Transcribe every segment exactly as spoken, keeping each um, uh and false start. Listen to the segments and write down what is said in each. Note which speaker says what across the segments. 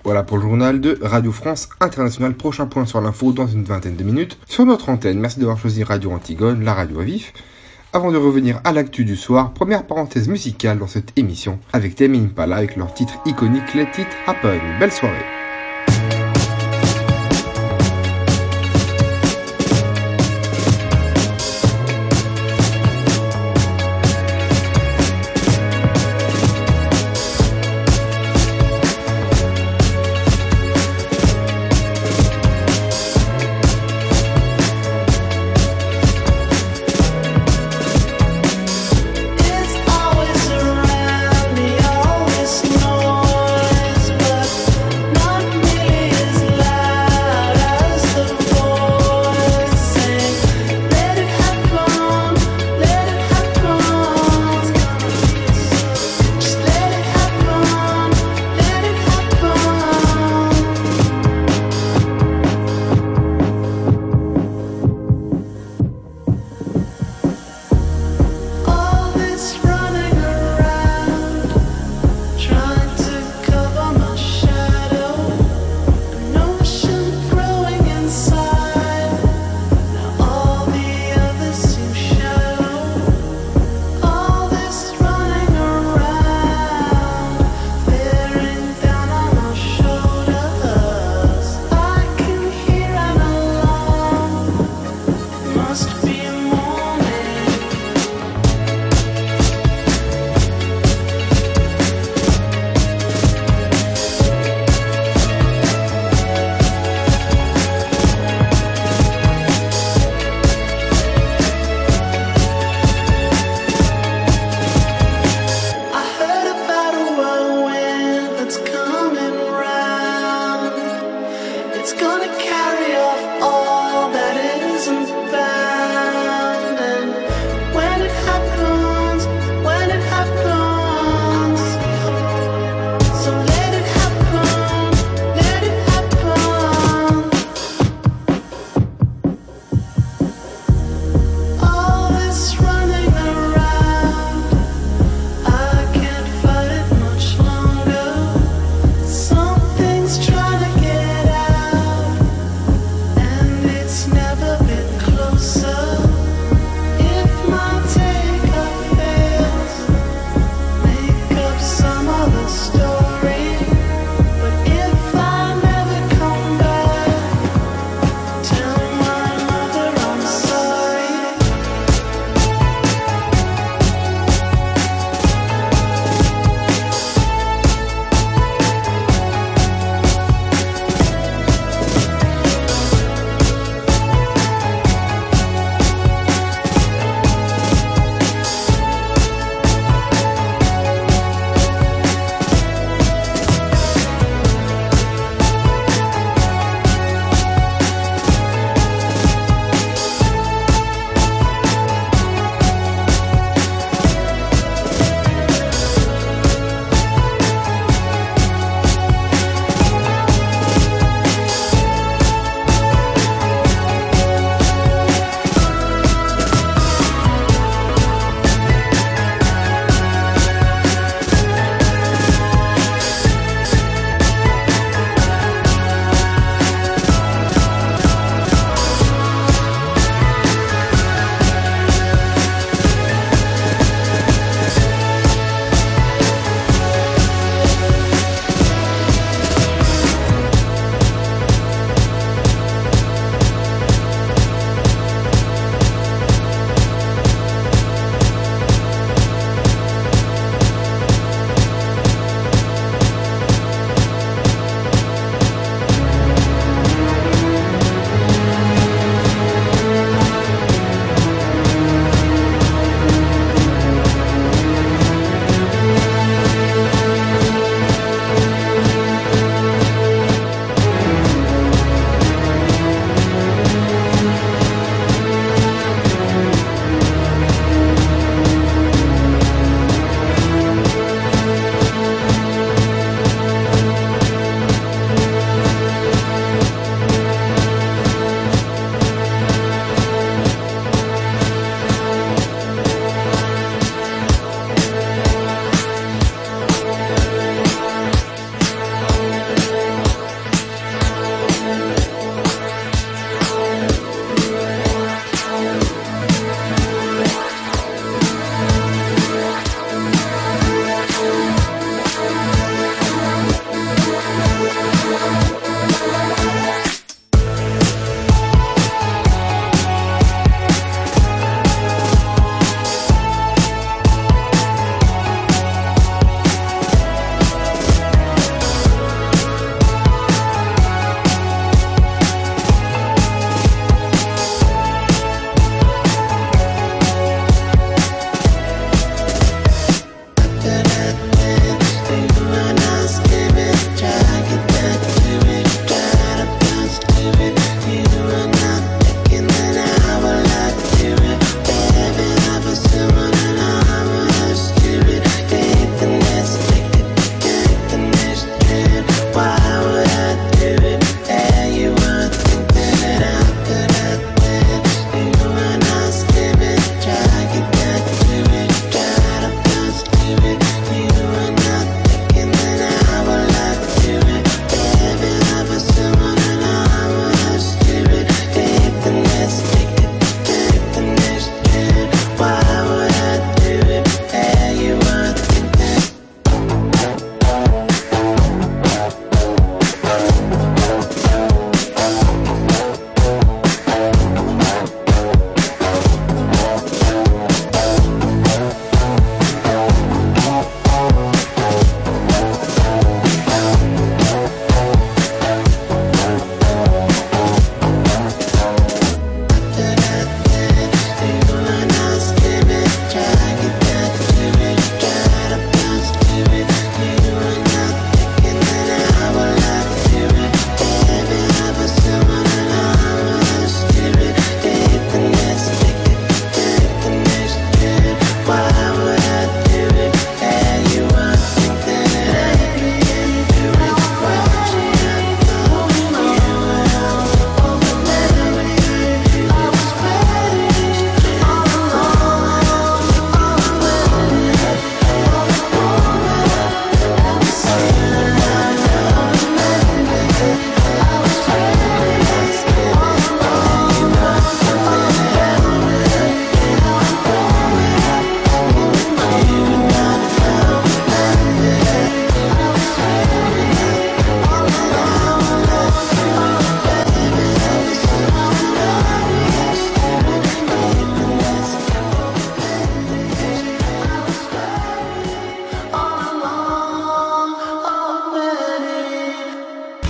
Speaker 1: Voilà pour le journal de Radio France Internationale. Prochain point sur l'info dans une vingtaine de minutes sur notre antenne. Merci d'avoir choisi Radio Antigone, la radio à vif. Avant de revenir à l'actu du soir, première parenthèse musicale dans cette émission avec Tame Impala avec leur titre iconique Let It Happen. Belle soirée.
Speaker 2: Closer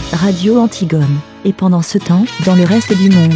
Speaker 2: Radio Antigone. Et pendant ce temps, dans le reste du monde.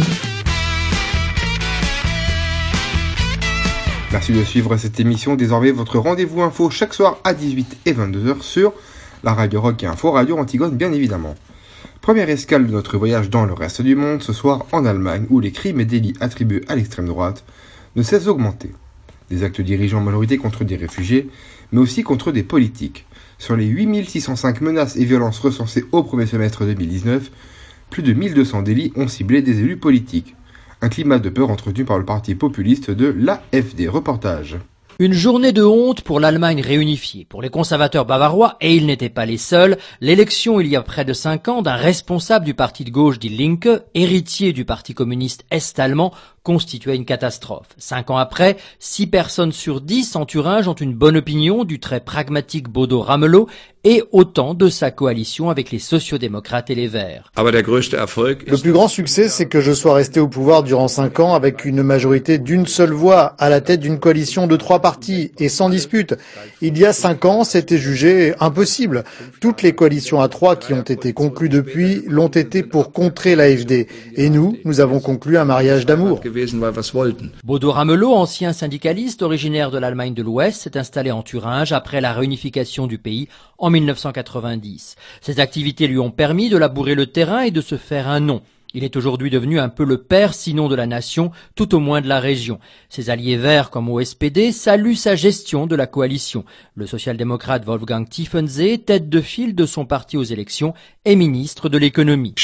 Speaker 1: Merci de suivre cette émission. Désormais, votre rendez-vous info chaque soir à dix-huit et vingt-deux heures sur la Radio Rock et Info, Radio Antigone bien évidemment. Première escale de notre voyage dans le reste du monde, ce soir en Allemagne, où les crimes et délits attribués à l'extrême droite ne cessent d'augmenter. Des actes dirigés en majorité contre des réfugiés, mais aussi contre des politiques. Sur les huit mille six cent cinq menaces et violences recensées au premier semestre deux mille dix-neuf, plus de mille deux cents délits ont ciblé des élus politiques. Un climat de peur entretenu par le parti populiste de l'A F D. Reportage.
Speaker 3: Une journée de honte pour l'Allemagne réunifiée. Pour les conservateurs bavarois, et ils n'étaient pas les seuls, l'élection il y a près de cinq ans d'un responsable du parti de gauche Die Linke, héritier du parti communiste est-allemand, constituait une catastrophe. Cinq ans après, six personnes sur dix en Thuringe ont une bonne opinion du très pragmatique Bodo Ramelow et autant de sa coalition avec les sociodémocrates et les Verts.
Speaker 4: Le plus grand succès, c'est que je sois resté au pouvoir durant cinq ans avec une majorité d'une seule voix à la tête d'une coalition de trois partis et sans dispute. Il y a cinq ans, c'était jugé impossible. Toutes les coalitions à trois qui ont été conclues depuis l'ont été pour contrer l'A F D. Et nous, nous avons conclu un mariage d'amour.
Speaker 3: Bodo Ramelow, ancien syndicaliste originaire de l'Allemagne de l'Ouest, s'est installé en Thuringe après la réunification du pays en mille neuf cent quatre-vingt-dix. Ses activités lui ont permis de labourer le terrain et de se faire un nom. Il est aujourd'hui devenu un peu le père, sinon de la nation, tout au moins de la région. Ses alliés verts comme au S P D saluent sa gestion de la coalition. Le social-démocrate Wolfgang Tiefensee, tête de file de son parti aux élections, est ministre de l'économie.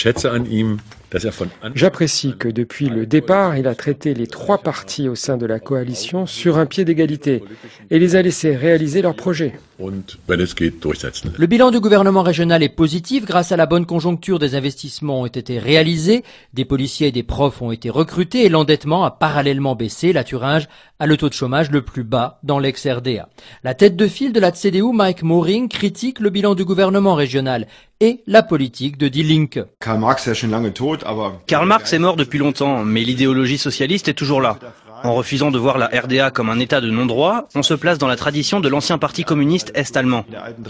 Speaker 5: J'apprécie que depuis le départ, il a traité les trois partis au sein de la coalition sur un pied d'égalité et les a laissés réaliser leurs projets.
Speaker 3: Le bilan du gouvernement régional est positif. Grâce à la bonne conjoncture, des investissements ont été réalisés, des policiers et des profs ont été recrutés et l'endettement a parallèlement baissé. La Thuringe a le taux de chômage le plus bas dans l'ex-R D A. La tête de file de la C D U, Mike Möhring, critique le bilan du gouvernement régional et la politique de Die Linke.
Speaker 6: Karl Marx est mort depuis longtemps, mais l'idéologie socialiste est toujours là. En refusant de voir la R D A comme un état de non-droit, on se place dans la tradition de l'ancien parti communiste est-allemand.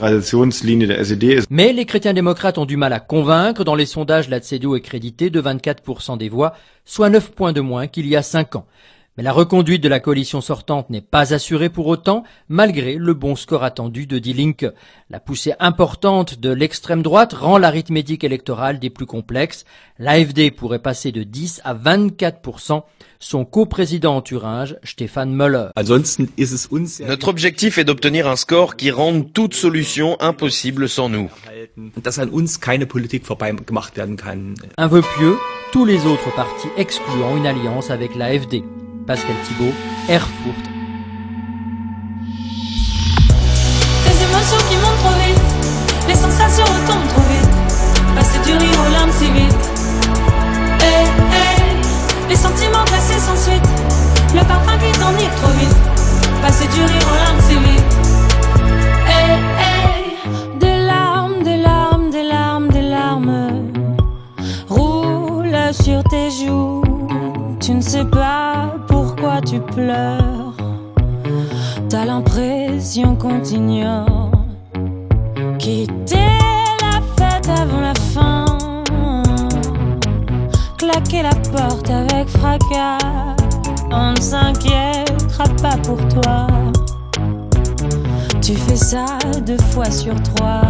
Speaker 3: Mais les chrétiens-démocrates ont du mal à convaincre. Dans les sondages, la C D U est créditée de vingt-quatre pour cent des voix, soit neuf points de moins qu'il y a cinq ans. Mais la reconduite de la coalition sortante n'est pas assurée pour autant, malgré le bon score attendu de Die Linke. La poussée importante de l'extrême droite rend l'arithmétique électorale des plus complexes. L'A F D pourrait passer de dix à vingt-quatre pour cent. Son coprésident en Thuringe, Stefan Müller.
Speaker 7: Notre objectif est d'obtenir un score qui rende toute solution impossible sans nous.
Speaker 3: Un vœu pieux, tous les autres partis excluant une alliance avec l'A F D. Pascal Thibault, Erfurt.
Speaker 8: Tes émotions qui montent trop vite, les sensations retombent trop vite, passer du rire aux larmes si vite. Hey, hey, les sentiments glacés sans suite, le parfum qui t'enivre trop vite, passer du rire aux larmes si vite. Hey, hey, des larmes, des larmes, des larmes, des larmes roulent sur tes joues. Tu ne sais pas pourquoi tu pleures. T'as l'impression qu'on t'ignore. Quitter la fête avant la fin, claquer la porte avec fracas. On ne s'inquiétera pas pour toi. Tu fais ça deux fois sur trois.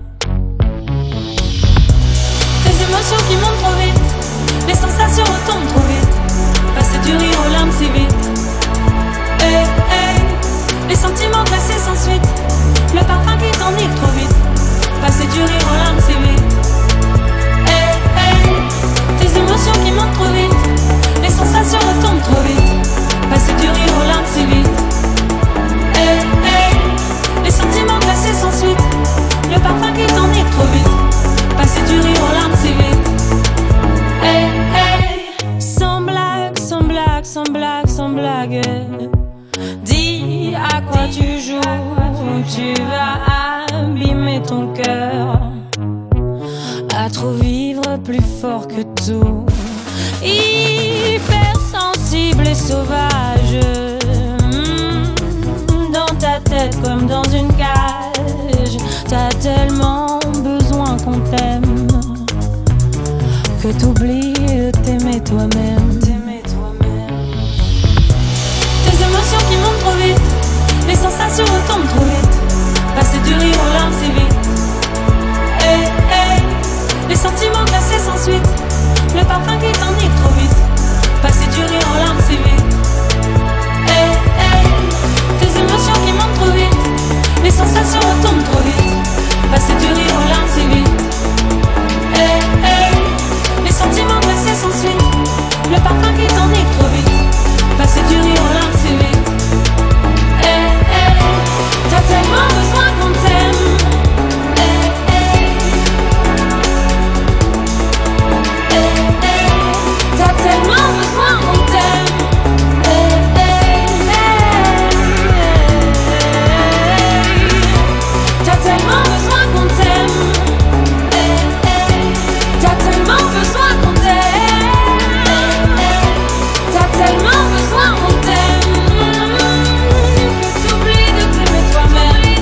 Speaker 8: Tes émotions qui montent trop vite, les sensations retombent trop vite, passer du rire aux larmes si vite. Hey, hey, les sentiments glacés sans suite, le parfum qui t'enivre trop vite, passer du rire aux larmes si vite. Hey, hey, tes émotions qui montent trop vite, les sensations retombent trop vite, passer du rire aux larmes si vite. Hey, hey, les sentiments glacés sans suite, le parfum qui t'enivre trop vite, passer du rire aux larmes si vite. Hey, hey, sans blague, sans blague, sans blague, sans blague. Dis à quoi tu joues, tu vas abîmer ton cœur. À trop vivre plus fort que tout, hypersensible et sauvage. Dans ta tête comme dans une cage, t'as tellement besoin qu'on t'aime. que t'oublies de t'aimer toi-même. T'aimer toi-même. Tes émotions qui montent trop vite, les sensations retombent trop vite. Passer du rire aux larmes c'est vite. Hey, hey, les sentiments glacés sans suite, le parfum qui t'enivre trop vite. Passer du rire aux larmes c'est vite. Hey, hey, tes émotions qui montent trop vite, les sensations retombent trop vite. Passer du rire aux larmes c'est vite. Hey, hey, les sentiments glacés sans suite, le parfum qui t'enivre trop vite. Passer du rire aux larmes c'est vite. Hey, hey, t'as tellement besoin qu'on t'aime. Hey, hey, hey, hey, t'as tellement besoin qu'on t'aime. Hey, hey, hey, hey, t'as tellement besoin qu'on t'aime. Hey, hey, t'as tellement besoin qu'on t'aime. Hey, hey, t'as tellement besoin qu'on t'aime. Que t'oublies de t'aimer toi-même.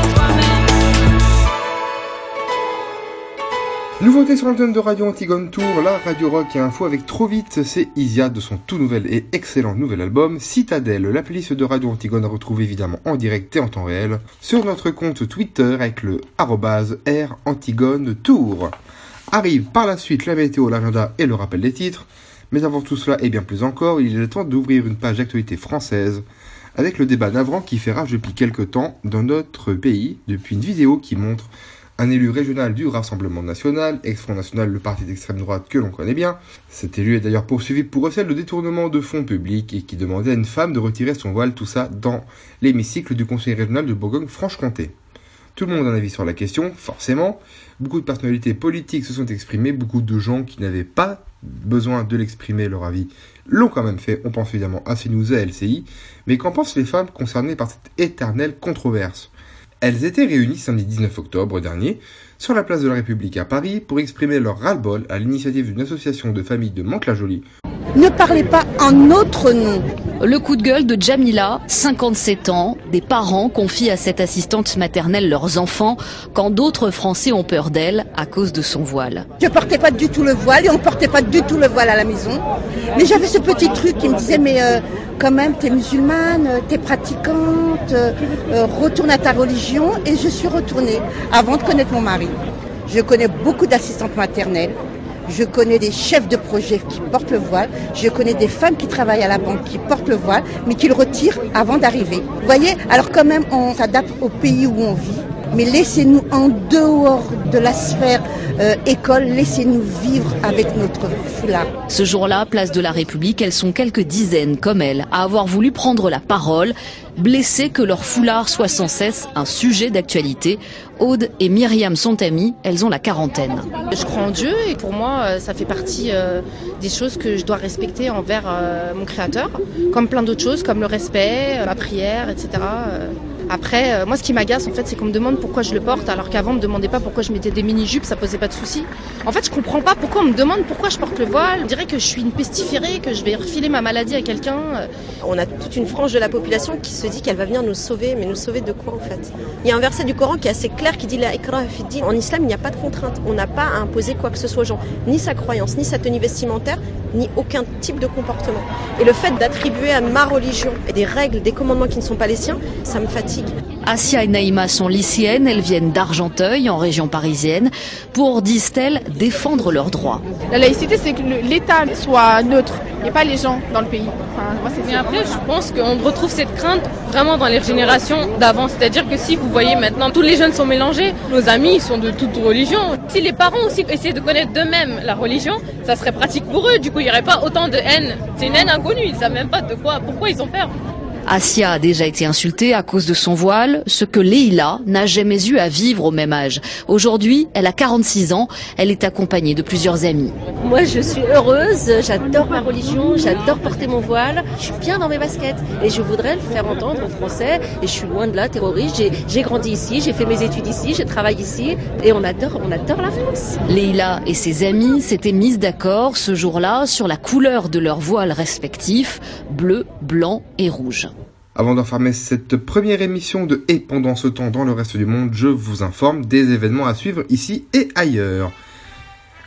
Speaker 1: Nouveauté sur l'antenne de Radio Antigone Tour, la radio rock et info avec Trop Vite, c'est Isia de son tout nouvel et excellent nouvel album Citadelle. La playlist de Radio Antigone à retrouver évidemment en direct et en temps réel sur notre compte Twitter avec le arrobase R Antigone Tour. Arrive par la suite la météo, l'agenda et le rappel des titres, mais avant tout cela et bien plus encore, il est temps d'ouvrir une page d'actualité française avec le débat navrant qui fait rage depuis quelques temps dans notre pays, depuis une vidéo qui montre un élu régional du Rassemblement National, ex-Front National, le parti d'extrême droite que l'on connaît bien. Cet élu est d'ailleurs poursuivi pour recel de détournement de fonds publics et qui demandait à une femme de retirer son voile, tout ça dans l'hémicycle du Conseil régional de Bourgogne-Franche-Comté. Tout le monde a un avis sur la question, forcément. Beaucoup de personnalités politiques se sont exprimées, beaucoup de gens qui n'avaient pas besoin de l'exprimer leur avis l'ont quand même fait. On pense évidemment à CNews et à L C I, mais qu'en pensent les femmes concernées par cette éternelle controverse ? Elles étaient réunies samedi dix-neuf octobre dernier sur la place de la République à Paris pour exprimer leur ras-le-bol à l'initiative d'une association de familles de Mantes-la-Jolie.
Speaker 9: Ne parlez pas en notre nom.
Speaker 10: Le coup de gueule de Jamila, cinquante-sept ans, des parents confient à cette assistante maternelle leurs enfants quand d'autres Français ont peur d'elle à cause de son voile.
Speaker 9: Je portais pas du tout le voile et on portait pas du tout le voile à la maison. Mais j'avais ce petit truc qui me disait mais euh, quand même t'es musulmane, t'es pratiquante, euh, retourne à ta religion, et je suis retournée avant de connaître mon mari. Je connais beaucoup d'assistantes maternelles. Je connais des chefs de projet qui portent le voile. Je connais des femmes qui travaillent à la banque qui portent le voile, mais qui le retirent avant d'arriver. Vous voyez, alors quand même, on s'adapte au pays où on vit. Mais laissez-nous en dehors de la sphère euh, école, laissez-nous vivre avec notre foulard.
Speaker 10: Ce jour-là, place de la République, elles sont quelques dizaines, comme elle, à avoir voulu prendre la parole, blessées que leur foulard soit sans cesse un sujet d'actualité. Aude et Myriam sont amies, elles ont la quarantaine.
Speaker 11: Je crois en Dieu et pour moi, ça fait partie euh, des choses que je dois respecter envers euh, mon créateur, comme plein d'autres choses, comme le respect, euh, la prière, et cetera. Après, euh, moi, ce qui m'agace, en fait, c'est qu'on me demande pourquoi je le porte, alors qu'avant, on me demandait pas pourquoi je mettais des mini-jupes, ça posait pas de soucis. En fait, je comprends pas pourquoi on me demande pourquoi je porte le voile. On dirait que je suis une pestiférée, que je vais refiler ma maladie à quelqu'un.
Speaker 12: On a toute une frange de la population qui se dit qu'elle va venir nous sauver, mais nous sauver de quoi, en fait ? Il y a un verset du Coran qui est assez clair qui dit la ikrah fi din. En islam, il n'y a pas de contrainte. On n'a pas à imposer quoi que ce soit aux gens, ni sa croyance, ni sa tenue vestimentaire, ni aucun type de comportement. Et le fait d'attribuer à ma religion des règles, des commandements qui ne sont pas les siens, ça me fatigue.
Speaker 10: Assia et Naïma sont lycéennes, elles viennent d'Argenteuil, en région parisienne, pour, disent-elles, défendre leurs droits.
Speaker 13: La laïcité, c'est que l'État soit neutre, et pas les gens dans le pays. Enfin, moi, c'est
Speaker 14: Mais après, je pense qu'on retrouve cette crainte vraiment dans les générations d'avant. C'est-à-dire que si vous voyez maintenant, tous les jeunes sont mélangés, nos amis ils sont de toute religion. Si les parents aussi essaient de connaître d'eux-mêmes la religion, ça serait pratique pour eux. Du coup, il n'y aurait pas autant de haine. C'est une haine inconnue, ils ne savent même pas de quoi, pourquoi ils ont peur.
Speaker 10: Assia a déjà été insultée à cause de son voile, ce que Leïla n'a jamais eu à vivre au même âge. Aujourd'hui, elle a quarante-six ans, elle est accompagnée de plusieurs amis.
Speaker 15: Moi, je suis heureuse, j'adore ma religion, j'adore porter mon voile, je suis bien dans mes baskets et je voudrais le faire entendre en français et je suis loin de là, terroriste. J'ai, j'ai grandi ici, j'ai fait mes études ici, je travaille ici et on adore, on adore la France.
Speaker 10: Leïla et ses amis s'étaient mises d'accord ce jour-là sur la couleur de leurs voiles respectifs, bleu, blanc et rouge.
Speaker 1: Avant d'enfermer cette première émission de Et pendant ce temps dans le reste du monde, je vous informe des événements à suivre ici et ailleurs.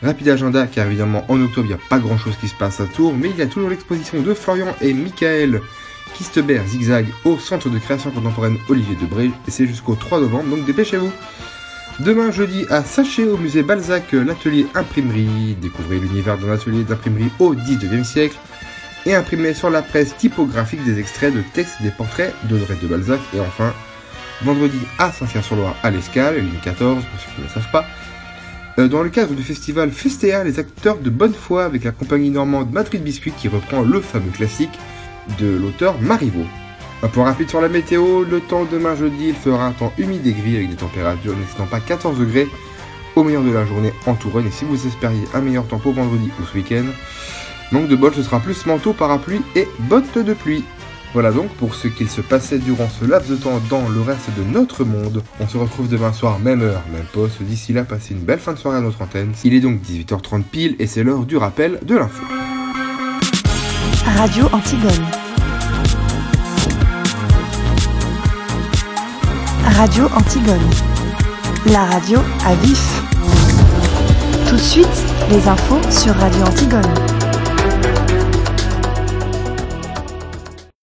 Speaker 1: Rapide agenda, car évidemment en octobre il n'y a pas grand chose qui se passe à Tours, mais il y a toujours l'exposition de Florian et Michael Kistebert Zigzag au Centre de création contemporaine Olivier Debré, et c'est jusqu'au trois novembre, donc dépêchez-vous. Demain jeudi à Saché au musée Balzac, l'atelier imprimerie, découvrez l'univers d'un atelier d'imprimerie au dix-neuvième siècle, et imprimer sur la presse typographique des extraits de textes et des portraits d'Audrey de Balzac, et enfin, vendredi à Saint-Cyr-sur-Loire à l'Escale, ligne quatorze, pour ceux qui ne le savent pas, dans le cadre du festival Festea, les acteurs de bonne foi avec la compagnie normande Madrid Biscuit qui reprend le fameux classique de l'auteur Marivaux. Un point rapide sur la météo, le temps demain jeudi, il fera un temps humide et gris avec des températures n'excédant pas quatorze degrés au meilleur de la journée en Touraine, et si vous espériez un meilleur temps pour vendredi ou ce week-end, manque de bol, ce sera plus manteau, parapluie et bottes de pluie. Voilà donc pour ce qu'il se passait durant ce laps de temps dans le reste de notre monde. On se retrouve demain soir, même heure, même poste. D'ici là, passez une belle fin de soirée à notre antenne. Il est donc dix-huit heures trente pile et c'est l'heure du rappel de l'info.
Speaker 2: Radio Antigone. Radio Antigone. La radio à vif. Tout de suite, les infos sur Radio Antigone.